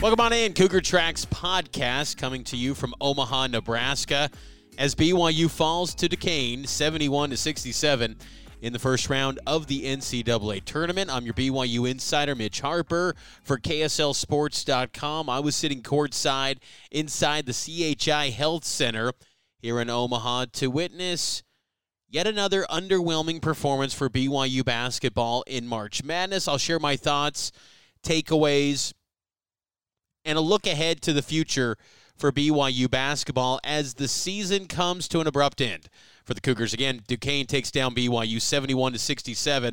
Welcome on in, Cougar Tracks podcast coming to you from Omaha, Nebraska, as BYU falls to Duquesne 71-67 in the first round of the NCAA tournament. I'm your BYU insider, Mitch Harper, for KSLSports.com. I was sitting courtside inside the CHI Health Center here in Omaha to witness yet another underwhelming performance for BYU basketball in March Madness. I'll share my thoughts, takeaways, and a look ahead to the future for BYU basketball as the season comes to an abrupt end. For the Cougars, again, Duquesne takes down BYU 71-67.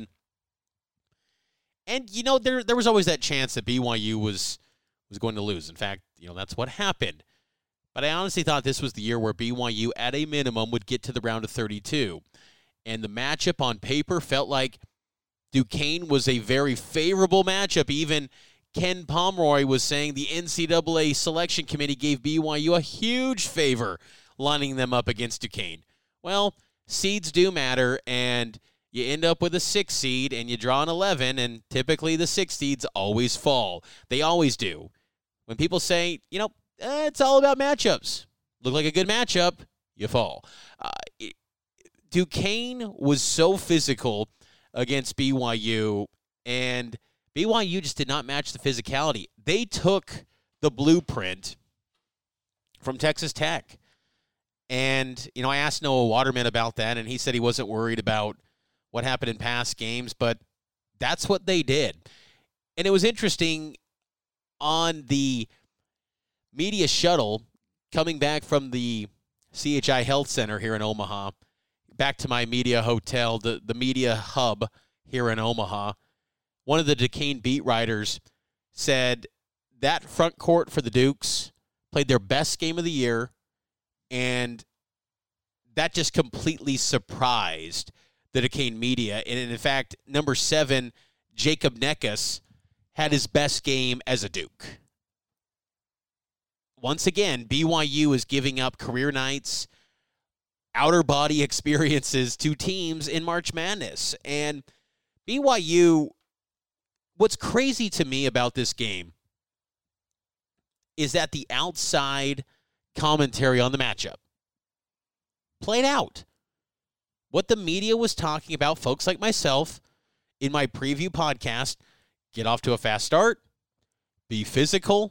And, there was always that chance that BYU was going to lose. In fact, that's what happened. But I honestly thought this was the year where BYU, at a minimum, would get to the round of 32. And the matchup on paper felt like Duquesne was a very favorable matchup. Even Ken Pomeroy was saying the NCAA selection committee gave BYU a huge favor lining them up against Duquesne. Well, seeds do matter, and you end up with a 6 seed, and you draw an 11, and typically the 6 seeds always fall. They always do. When people say, it's all about matchups. Look like a good matchup, you fall. Duquesne was so physical against BYU, and BYU just did not match the physicality. They took the blueprint from Texas Tech. And, I asked Noah Waterman about that, and he said he wasn't worried about what happened in past games, but that's what they did. And it was interesting on the media shuttle coming back from the CHI Health Center here in Omaha, back to my media hotel, the media hub here in Omaha. One of the Duquesne beat writers said that front court for the Dukes played their best game of the year, and that just completely surprised the Duquesne media. And in fact, number 7, Jacob Neckes, had his best game as a Duke. Once again, BYU is giving up career nights, outer body experiences to teams in March Madness. And BYU, what's crazy to me about this game is that the outside commentary on the matchup played out. What the media was talking about, folks like myself, in my preview podcast, get off to a fast start, be physical,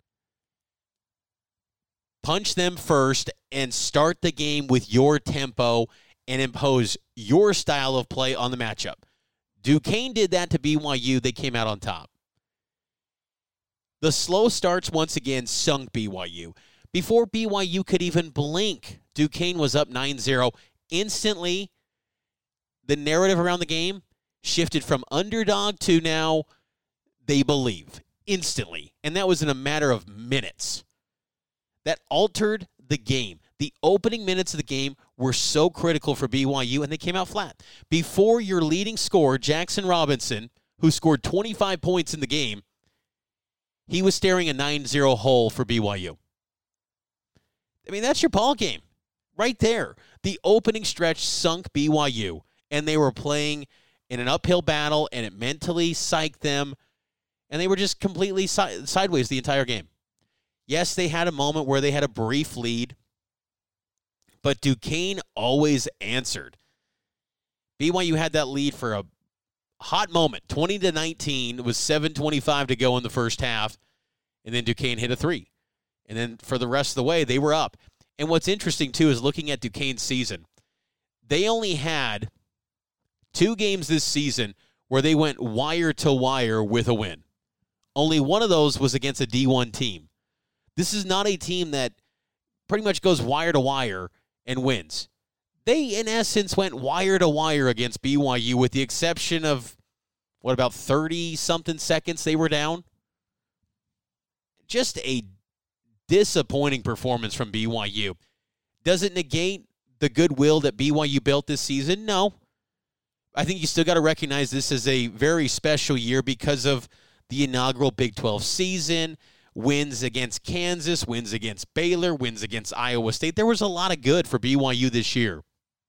punch them first, and start the game with your tempo and impose your style of play on the matchup. Duquesne did that to BYU. They came out on top. The slow starts once again sunk BYU. Before BYU could even blink, Duquesne was up 9-0. Instantly, the narrative around the game shifted from underdog to now they believe. Instantly. And that was in a matter of minutes. That altered the game. The opening minutes of the game were so critical for BYU, and they came out flat. Before your leading scorer, Jackson Robinson, who scored 25 points in the game, he was staring a 9-0 hole for BYU. I mean, that's your ball game right there. The opening stretch sunk BYU, and they were playing in an uphill battle, and it mentally psyched them, and they were just completely sideways the entire game. Yes, they had a moment where they had a brief lead, but Duquesne always answered. BYU had that lead for a hot moment, 20-19. It was 7:25 to go in the first half, and then Duquesne hit a 3. And then for the rest of the way, they were up. And what's interesting, too, is looking at Duquesne's season. They only had 2 games this season where they went wire to wire with a win. Only one of those was against a D1 team. This is not a team that pretty much goes wire to wire and wins. They, in essence, went wire to wire against BYU with the exception of, about 30-something seconds they were down? Just a disappointing performance from BYU. Does it negate the goodwill that BYU built this season? No. I think you still got to recognize this as a very special year because of the inaugural Big 12 season, wins against Kansas, wins against Baylor, wins against Iowa State. There was a lot of good for BYU this year.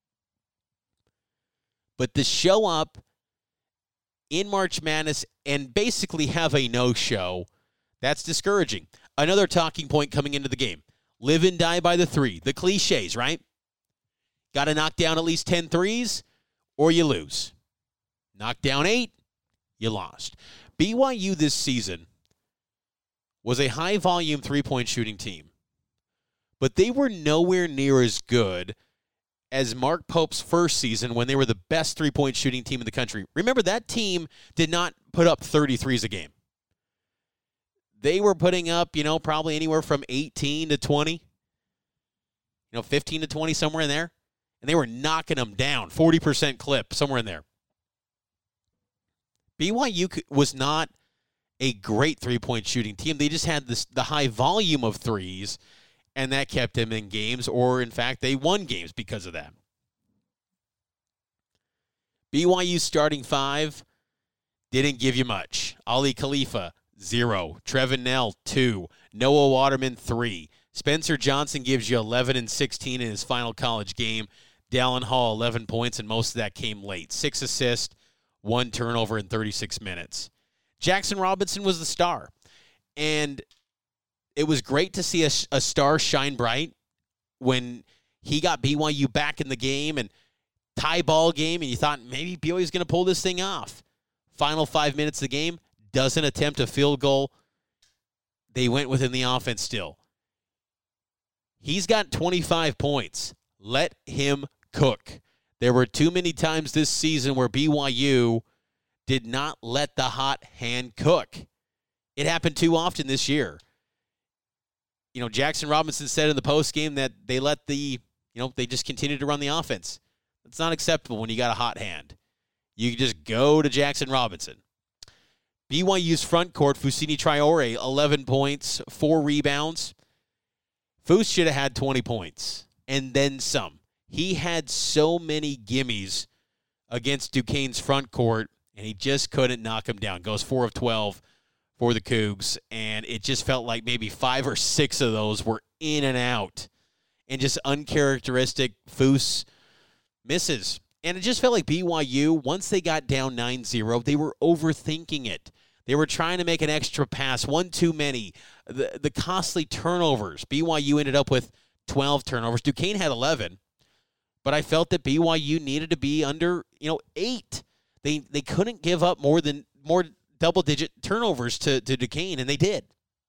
But to show up in March Madness and basically have a no-show, That's discouraging. Another talking point coming into the game. Live and die by the three. The cliches, right? Got to knock down at least 10 threes or you lose. Knock down 8, you lost. BYU this season was a high-volume three-point shooting team, but they were nowhere near as good as Mark Pope's first season when they were the best three-point shooting team in the country. Remember, that team did not put up 33s a game. They were putting up, probably anywhere from 18 to 20, 15 to 20, somewhere in there. And they were knocking them down, 40% clip, somewhere in there. BYU was not a great three-point shooting team. They just had the high volume of threes, and that kept them in games, or, in fact, they won games because of that. BYU starting 5 didn't give you much. Ali Khalifa, 0. Trevin Knell, 2. Noah Waterman, 3. Spencer Johnson gives you 11 and 16 in his final college game. Dallin Hall, 11 points, and most of that came late. 6 assists, 1 turnover in 36 minutes. Jackson Robinson was the star. And it was great to see a star shine bright when he got BYU back in the game and tie ball game, and you thought maybe BYU's going to pull this thing off. Final 5 minutes of the game, doesn't attempt a field goal. They went within the offense still. He's got 25 points. Let him cook. There were too many times this season where BYU did not let the hot hand cook. It happened too often this year. Jackson Robinson said in the postgame that they let they just continued to run the offense. That's not acceptable when you got a hot hand. You just go to Jackson Robinson. BYU's front court, Fousseyni Traore, 11 points, 4 rebounds. Foose should have had 20 points, and then some. He had so many gimmies against Duquesne's front court, and he just couldn't knock him down. Goes 4 of 12 for the Cougs, and it just felt like maybe 5 or 6 of those were in and out, and just uncharacteristic Foose misses. And it just felt like BYU, once they got down 9-0, they were overthinking it. They were trying to make an extra pass, one too many. The costly turnovers. BYU ended up with 12 turnovers. Duquesne had 11. But I felt that BYU needed to be under, 8. They couldn't give up more double-digit turnovers to Duquesne, and they did.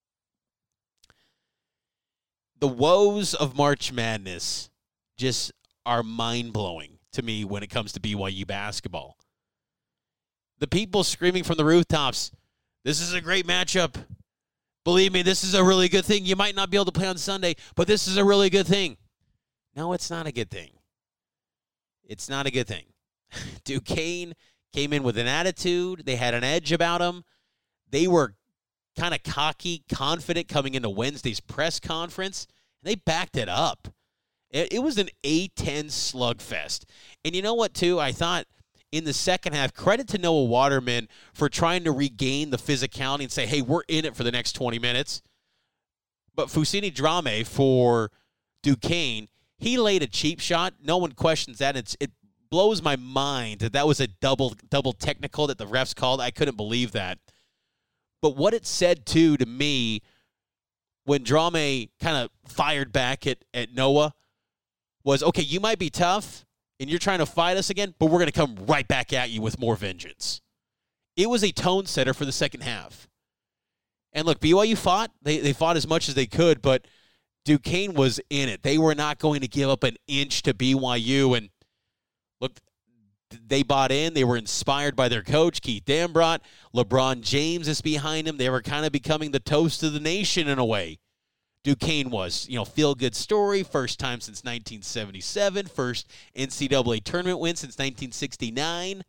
The woes of March Madness just are mind-blowing to me when it comes to BYU basketball. The people screaming from the rooftops, this is a great matchup. Believe me, this is a really good thing. You might not be able to play on Sunday, but this is a really good thing. No, it's not a good thing. It's not a good thing. Duquesne came in with an attitude. They had an edge about them. They were kind of cocky, confident coming into Wednesday's press conference, and they backed it up. It was an A-10 slugfest. And you know what, too? I thought in the second half, credit to Noah Waterman for trying to regain the physicality and say, hey, we're in it for the next 20 minutes. But Fousseyni Traore for Duquesne, he laid a cheap shot. No one questions that. It blows my mind that was a double technical that the refs called. I couldn't believe that. But what it said, too, to me, when Traore kind of fired back at Noah, was, okay, you might be tough, and you're trying to fight us again, but we're going to come right back at you with more vengeance. It was a tone setter for the second half. And look, BYU fought. They fought as much as they could, but Duquesne was in it. They were not going to give up an inch to BYU. And look, they bought in. They were inspired by their coach, Keith Dambrot. LeBron James is behind him. They were kind of becoming the toast of the nation in a way. Duquesne was, feel-good story, first time since 1977, first NCAA tournament win since 1969.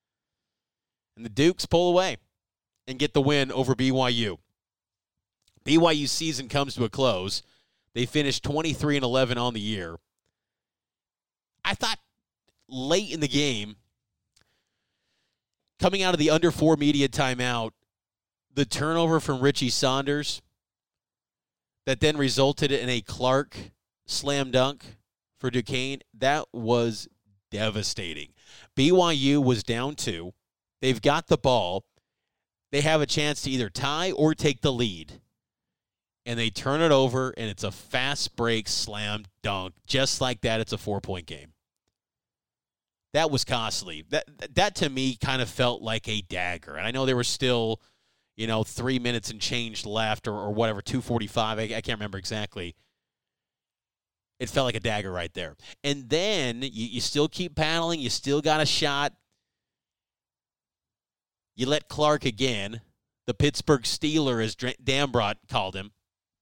And the Dukes pull away and get the win over BYU. BYU's season comes to a close. They finished 23-11 on the year. I thought late in the game, coming out of the under 4 media timeout, the turnover from Richie Saunders that then resulted in a Clark slam dunk for Duquesne, that was devastating. BYU was down 2. They've got the ball. they have a chance to either tie or take the lead. And they turn it over, and it's a fast break, slam, dunk. Just like that, it's a 4-point game. That was costly. That to me kind of felt like a dagger. And I know there was still, 3 minutes and change left or whatever, 2:45. I can't remember exactly. It felt like a dagger right there. And then you still keep paddling. You still got a shot. You let Clark again, the Pittsburgh Steeler, as Dambrot called him,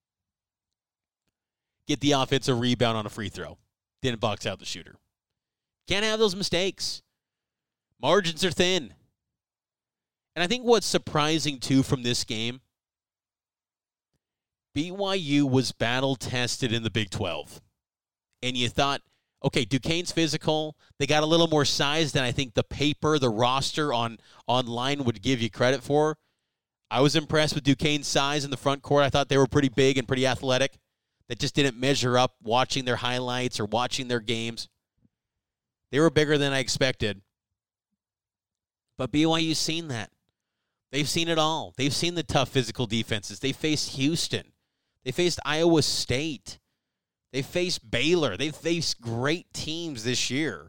get the offensive rebound on a free throw. Didn't box out the shooter. Can't have those mistakes. Margins are thin. And I think what's surprising, too, from this game, BYU was battle-tested in the Big 12. And you thought, okay, Duquesne's physical. They got a little more size than I think the paper, the roster online would give you credit for. I was impressed with Duquesne's size in the front court. I thought they were pretty big and pretty athletic. That just didn't measure up watching their highlights or watching their games. They were bigger than I expected. But BYU's seen that. They've seen it all. They've seen the tough physical defenses. They faced Houston. They faced Iowa State. They faced Baylor. They've faced great teams this year.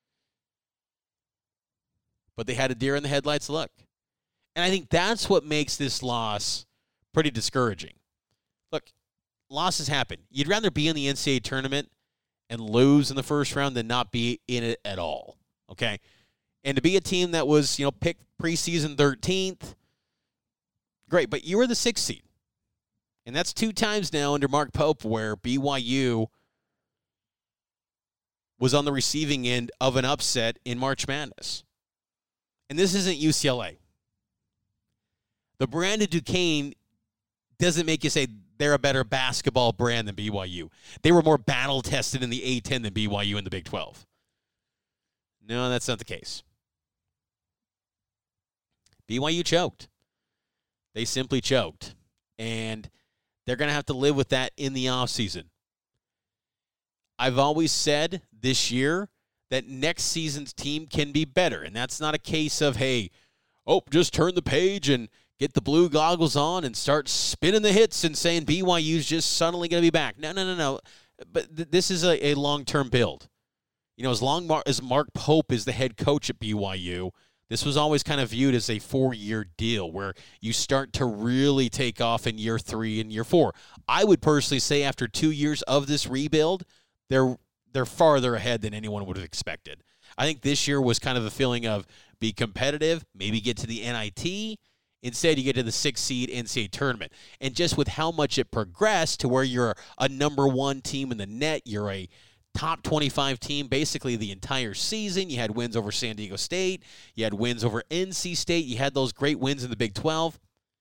But they had a deer in the headlights look. And I think that's what makes this loss pretty discouraging. Look, losses happen. You'd rather be in the NCAA tournament and lose in the first round than not be in it at all, okay? And to be a team that was, picked preseason 13th, great, but you were the 6th seed. And that's 2 times now under Mark Pope where BYU was on the receiving end of an upset in March Madness. And this isn't UCLA. The brand of Duquesne doesn't make you say they're a better basketball brand than BYU. They were more battle-tested in the A-10 than BYU in the Big 12. No, that's not the case. BYU choked. They simply choked. And they're going to have to live with that in the offseason. I've always said this year that next season's team can be better. And that's not a case of, hey, just turn the page and get the blue goggles on and start spinning the hits and saying BYU's just suddenly going to be back. No. But this is a long-term build. As long as Mark Pope is the head coach at BYU, this was always kind of viewed as a 4-year deal where you start to really take off in year 3 and year 4. I would personally say after 2 years of this rebuild, they're farther ahead than anyone would have expected. I think this year was kind of a feeling of be competitive, maybe get to the NIT. Instead, you get to the 6th seed NCAA tournament. And just with how much it progressed to where you're a number 1 team in the net, you're a top 25 team basically the entire season. You had wins over San Diego State. You had wins over NC State. You had those great wins in the Big 12.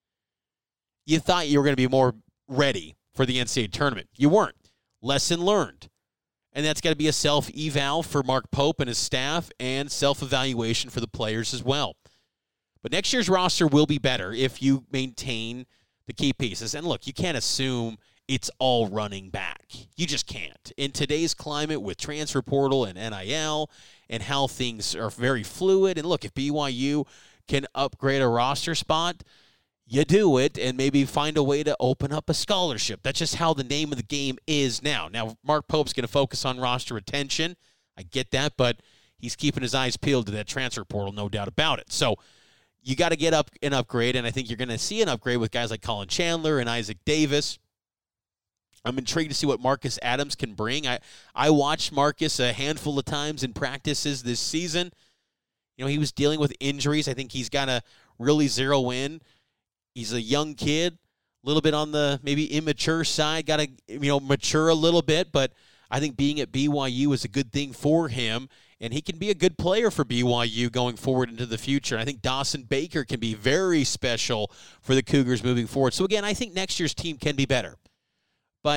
You thought you were going to be more ready for the NCAA tournament. You weren't. Lesson learned. And that's got to be a self-eval for Mark Pope and his staff and self-evaluation for the players as well. But next year's roster will be better if you maintain the key pieces. And look, you can't assume it's all running back. You just can't. In today's climate with transfer portal and NIL and how things are very fluid, and look, if BYU can upgrade a roster spot, you do it and maybe find a way to open up a scholarship. That's just how the name of the game is now. Now, Mark Pope's going to focus on roster retention. I get that, but he's keeping his eyes peeled to that transfer portal, no doubt about it. So you got to get up and upgrade, and I think you're going to see an upgrade with guys like Colin Chandler and Isaac Davis. I'm intrigued to see what Marcus Adams can bring. I watched Marcus a handful of times in practices this season. He was dealing with injuries. I think he's got to really zero in. He's a young kid, a little bit on the maybe immature side, got to mature a little bit, but I think being at BYU is a good thing for him, and he can be a good player for BYU going forward into the future. I think Dawson Baker can be very special for the Cougars moving forward. So, again, I think next year's team can be better. But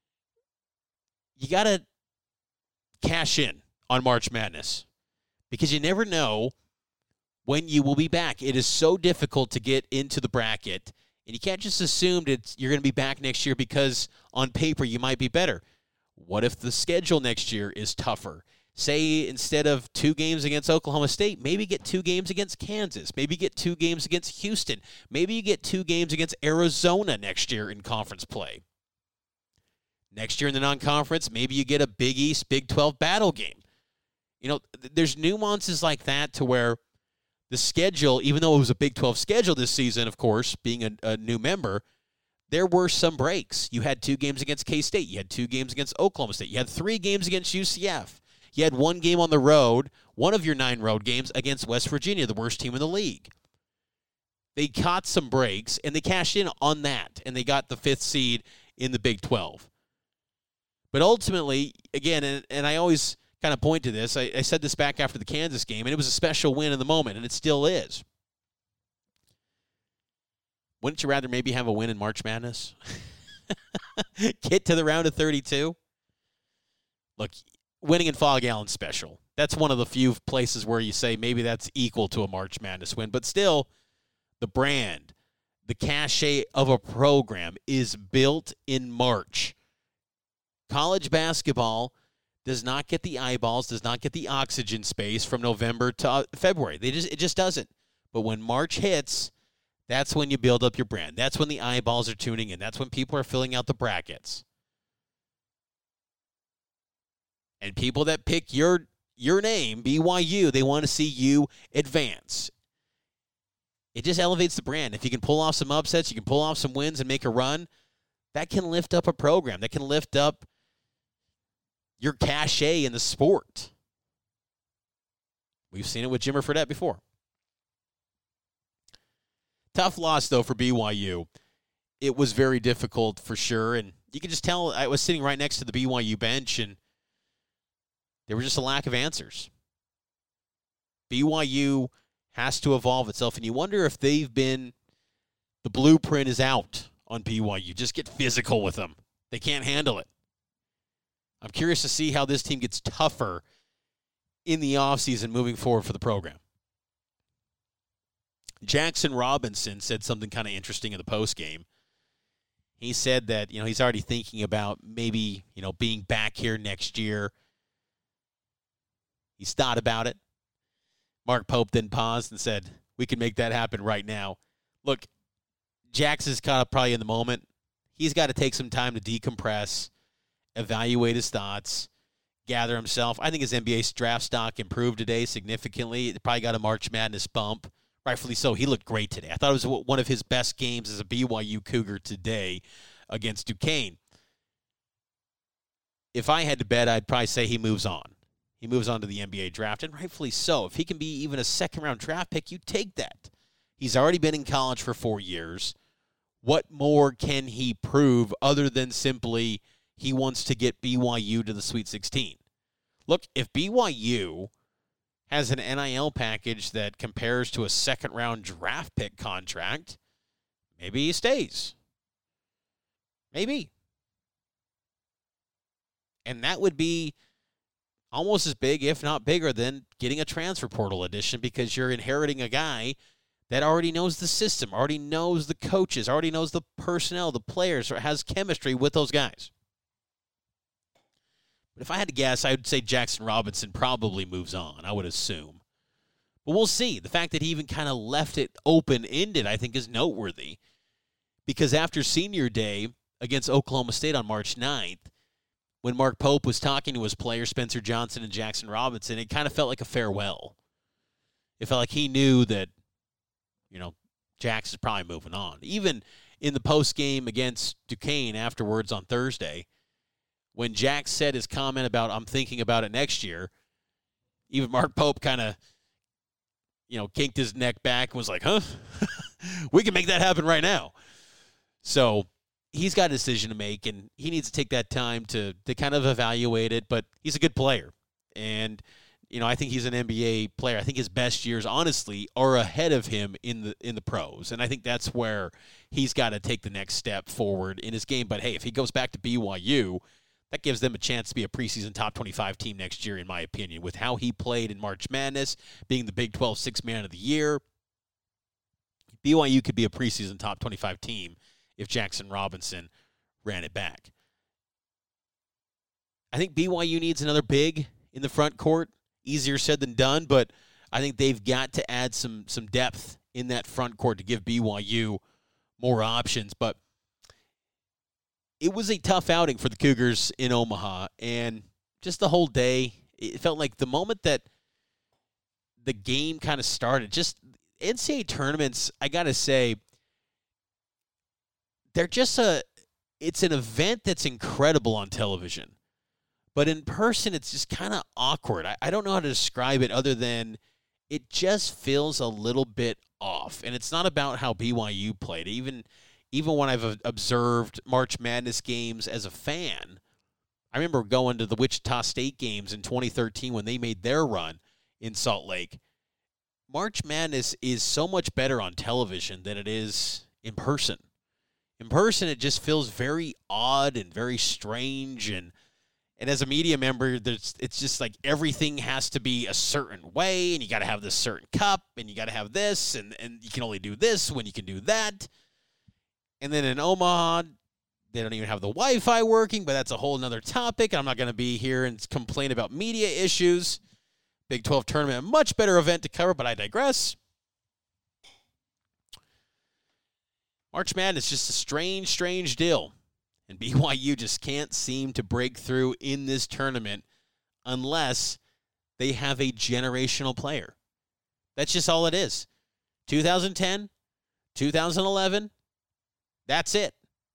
you got to cash in on March Madness because you never know when you will be back. It is so difficult to get into the bracket, and you can't just assume that you're going to be back next year because on paper you might be better. What if the schedule next year is tougher? Say instead of 2 games against Oklahoma State, maybe get 2 games against Kansas. Maybe get 2 games against Houston. Maybe you get 2 games against Arizona next year in conference play. Next year in the non-conference, maybe you get a Big East, Big 12 battle game. There's nuances like that to where the schedule, even though it was a Big 12 schedule this season, of course, being a new member, there were some breaks. You had 2 games against K-State. You had 2 games against Oklahoma State. You had 3 games against UCF. You had 1 game on the road, one of your 9 road games against West Virginia, the worst team in the league. They caught some breaks, and they cashed in on that, and they got the 5th seed in the Big 12. But ultimately, again, and I always kind of point to this, I said this back after the Kansas game, and it was a special win in the moment, and it still is. Wouldn't you rather maybe have a win in March Madness? Get to the round of 32? Look, winning in Fog Allen's special. That's one of the few places where you say maybe that's equal to a March Madness win. But still, the brand, the cachet of a program is built in March. College basketball does not get the eyeballs, does not get the oxygen space from November to February. It just doesn't. But when March hits, that's when you build up your brand. That's when the eyeballs are tuning in. That's when people are filling out the brackets. And people that pick your name, BYU, they want to see you advance. It just elevates the brand. If you can pull off some upsets, you can pull off some wins and make a run, that can lift up a program. That can lift up your cachet in the sport. We've seen it with Jimmer Fredette before. Tough loss, though, for BYU. It was very difficult for sure, and you can just tell I was sitting right next to the BYU bench, and there was just a lack of answers. BYU has to evolve itself, and you wonder if the blueprint is out on BYU. Just get physical with them. They can't handle it. I'm curious to see how this team gets tougher in the offseason moving forward for the program. Jackson Robinson said something kind of interesting in the postgame. He said that, he's already thinking about maybe, being back here next year. He's thought about it. Mark Pope then paused and said, we can make that happen right now. Look, Jackson's caught up probably in the moment. He's got to take some time to decompress, evaluate his thoughts, gather himself. I think his NBA draft stock improved today significantly. It probably got a March Madness bump. Rightfully so. He looked great today. I thought it was one of his best games as a BYU Cougar today against Duquesne. If I had to bet, I'd probably say he moves on. He moves on to the NBA draft, and rightfully so. If he can be even a second-round draft pick, you take that. He's already been in college for 4 years. What more can he prove other than simply he wants to get BYU to the Sweet 16? Look, if BYU has an NIL package that compares to a second-round draft pick contract, maybe he stays. Maybe. And that would be almost as big, if not bigger, than getting a transfer portal addition, because you're inheriting a guy that already knows the system, already knows the coaches, already knows the personnel, the players, or has chemistry with those guys. But if I had to guess, I would say Jackson Robinson probably moves on, I would assume. But we'll see. The fact that he even kind of left it open-ended, I think, is noteworthy. Because after senior day against Oklahoma State on March 9th, when Mark Pope was talking to his players, Spencer Johnson and Jackson Robinson, it kind of felt like a farewell. It felt like he knew that, Jackson's probably moving on. Even in the post-game against Duquesne afterwards on Thursday, when Jack said his comment about, I'm thinking about it next year, even Mark Pope kind of, kinked his neck back and was like, huh? We can make that happen right now. So he's got a decision to make, and he needs to take that time to kind of evaluate it, but he's a good player. And, I think he's an NBA player. I think his best years, honestly, are ahead of him in the pros. And I think that's where he's got to take the next step forward in his game. But, hey, if he goes back to BYU, that gives them a chance to be a preseason top 25 team next year, in my opinion, with how he played in March Madness, being the Big 12 Sixth Man of the Year. BYU could be a preseason top 25 team if Jackson Robinson ran it back. I think BYU needs another big in the front court. Easier said than done, but I think they've got to add some depth in that front court to give BYU more options. But it was a tough outing for the Cougars in Omaha, and just the whole day, it felt like the moment that the game kind of started, just NCAA tournaments, I got to say, they're just it's an event that's incredible on television. But in person, it's just kind of awkward. I don't know how to describe it other than it just feels a little bit off. And it's not about how BYU played. Even when I've observed March Madness games as a fan, I remember going to the Wichita State games in 2013 when they made their run in Salt Lake. March Madness is so much better on television than it is in person. In person, it just feels very odd and very strange. And as a media member, it's just like everything has to be a certain way, and you got to have this certain cup, and you got to have this, and you can only do this when you can do that. And then in Omaha, they don't even have the Wi-Fi working, but that's a whole nother topic. I'm not going to be here and complain about media issues. Big 12 tournament, a much better event to cover, but I digress. March Madness is just a strange, strange deal. And BYU just can't seem to break through in this tournament unless they have a generational player. That's just all it is. 2010, 2011, that's it.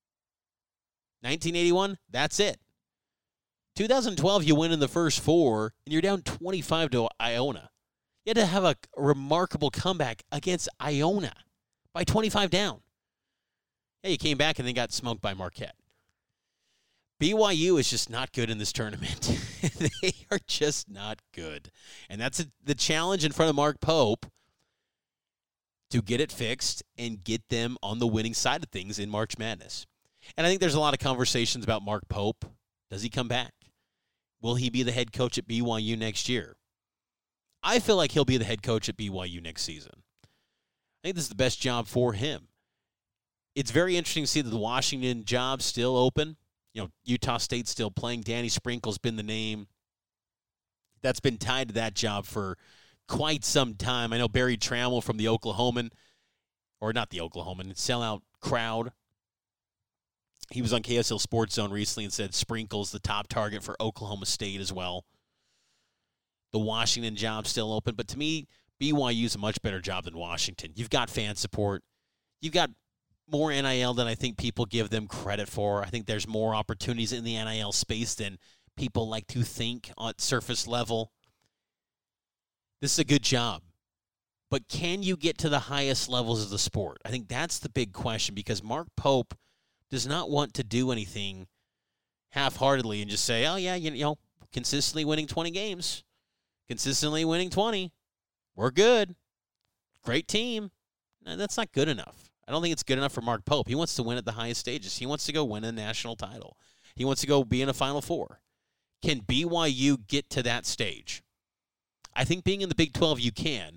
1981, that's it. 2012, you win in the first four, and you're down 25 to Iona. You had to have a remarkable comeback against Iona by 25 down. Yeah, you came back and then got smoked by Marquette. BYU is just not good in this tournament. They are just not good. And that's the challenge in front of Mark Pope to get it fixed and get them on the winning side of things in March Madness. And I think there's a lot of conversations about Mark Pope. Does he come back? Will he be the head coach at BYU next year? I feel like he'll be the head coach at BYU next season. I think this is the best job for him. It's very interesting to see that the Washington job's still open. You know, Utah State's still playing. Danny Sprinkle's been the name that's been tied to that job for quite some time. I know Barry Trammell from the Oklahoman, or not the Oklahoman, Sellout Crowd. He was on KSL Sports Zone recently and said Sprinkle's the top target for Oklahoma State as well. The Washington job's still open, but to me, BYU's a much better job than Washington. You've got fan support. You've got more NIL than I think people give them credit for. I think there's more opportunities in the NIL space than people like to think on surface level. This is a good job. But can you get to the highest levels of the sport? I think that's the big question, because Mark Pope does not want to do anything half-heartedly and just say, oh, yeah, you know, consistently winning 20 games, consistently winning 20, we're good, great team. No, that's not good enough. I don't think it's good enough for Mark Pope. He wants to win at the highest stages. He wants to go win a national title. He wants to go be in a Final Four. Can BYU get to that stage? I think being in the Big 12, you can.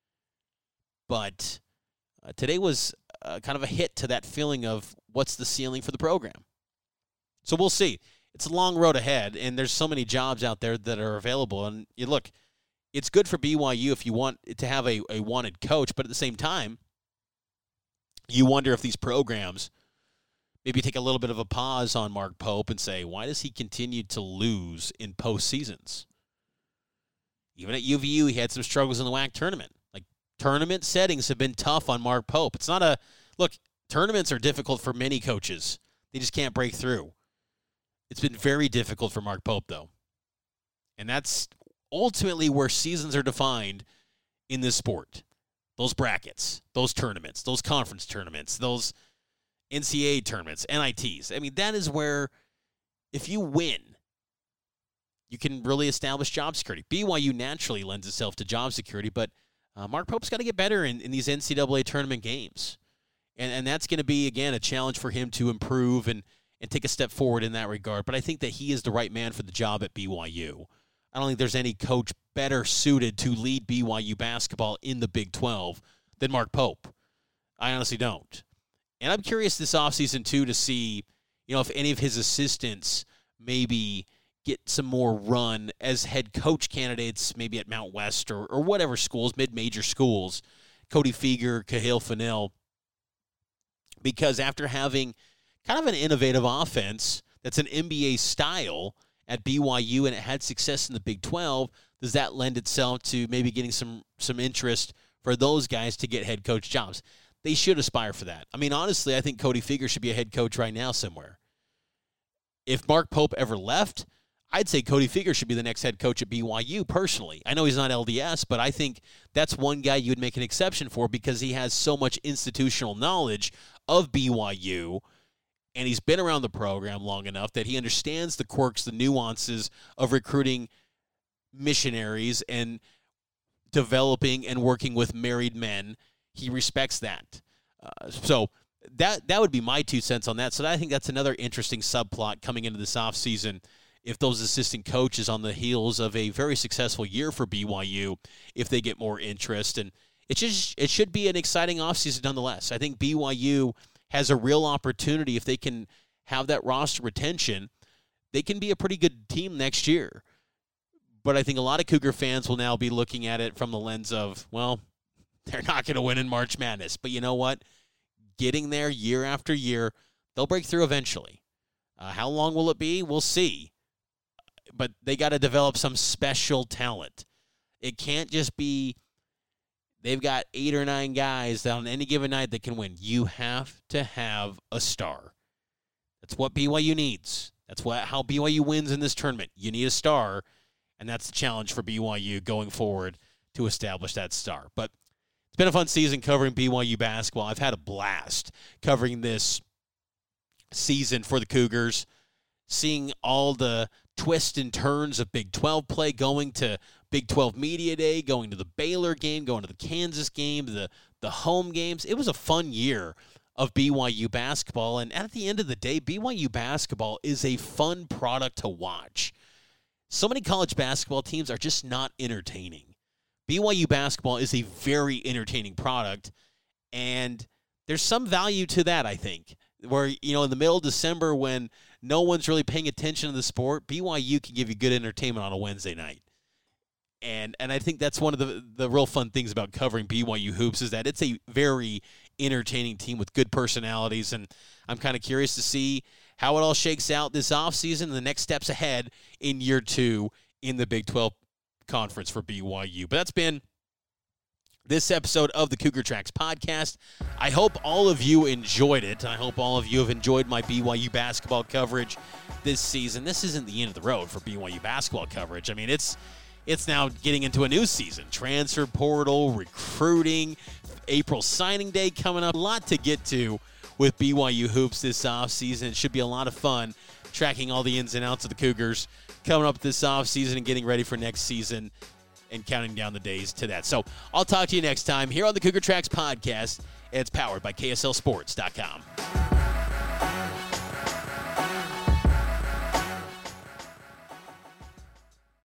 But today was kind of a hit to that feeling of what's the ceiling for the program. So we'll see. It's a long road ahead, and there's so many jobs out there that are available. And you look, it's good for BYU if you want to have a wanted coach, but at the same time, you wonder if these programs maybe take a little bit of a pause on Mark Pope and say, why does he continue to lose in postseasons? Even at UVU, he had some struggles in the WAC tournament. Like, tournament settings have been tough on Mark Pope. It's not look, tournaments are difficult for many coaches. They just can't break through. It's been very difficult for Mark Pope, though. And that's ultimately where seasons are defined in this sport. Those brackets, those tournaments, those conference tournaments, those NCAA tournaments, NITs. I mean, that is where, if you win, you can really establish job security. BYU naturally lends itself to job security, but Mark Pope's got to get better in these NCAA tournament games. And that's going to be, again, a challenge for him to improve and take a step forward in that regard. But I think that he is the right man for the job at BYU. I don't think there's any coach better suited to lead BYU basketball in the Big 12 than Mark Pope. I honestly don't. And I'm curious this offseason, too, to see, you know, if any of his assistants maybe get some more run as head coach candidates, maybe at Mount West or whatever schools, mid-major schools, Cody Feger, Kahale Fennell, because after having kind of an innovative offense that's an NBA style at BYU and it had success in the Big 12, does that lend itself to maybe getting some interest for those guys to get head coach jobs? They should aspire for that. I mean, honestly, I think Cody Feger should be a head coach right now somewhere. If Mark Pope ever left, I'd say Cody Feger should be the next head coach at BYU, personally. I know he's not LDS, but I think that's one guy you would make an exception for because he has so much institutional knowledge of BYU, and he's been around the program long enough that he understands the quirks, the nuances of recruiting missionaries and developing and working with married men. He respects that. So that would be my 2 cents on that. So I think that's another interesting subplot coming into this offseason. If those assistant coaches on the heels of a very successful year for BYU, if they get more interest. And it should be an exciting offseason nonetheless. I think BYU has a real opportunity. If they can have that roster retention, they can be a pretty good team next year. But I think a lot of Cougar fans will now be looking at it from the lens of, well, they're not going to win in March Madness. But you know what? Getting there year after year, they'll break through eventually. How long will it be? We'll see. But they got to develop some special talent. It can't just be they've got 8 or 9 guys that on any given night that can win. You have to have a star. That's what BYU needs. That's how BYU wins in this tournament. You need a star, and that's the challenge for BYU going forward to establish that star. But it's been a fun season covering BYU basketball. I've had a blast covering this season for the Cougars, seeing all the twists and turns of Big 12 play, going to Big 12 Media Day, going to the Baylor game, going to the Kansas game, the home games. It was a fun year of BYU basketball, and at the end of the day, BYU basketball is a fun product to watch. So many college basketball teams are just not entertaining. BYU basketball is a very entertaining product, and there's some value to that, I think, where, in the middle of December when no one's really paying attention to the sport, BYU can give you good entertainment on a Wednesday night. And I think that's one of the real fun things about covering BYU hoops is that it's a very entertaining team with good personalities, and I'm kind of curious to see how it all shakes out this offseason and the next steps ahead in year 2 in the Big 12 Conference for BYU. But that's been this episode of the Cougar Tracks podcast. I hope all of you enjoyed it. I hope all of you have enjoyed my BYU basketball coverage this season. This isn't the end of the road for BYU basketball coverage. I mean, it's now getting into a new season. Transfer portal, recruiting, April signing day coming up. A lot to get to with BYU hoops this offseason. It should be a lot of fun tracking all the ins and outs of the Cougars coming up this offseason and getting ready for next season and counting down the days to that. So I'll talk to you next time here on the Cougar Tracks podcast. It's powered by KSLSports.com.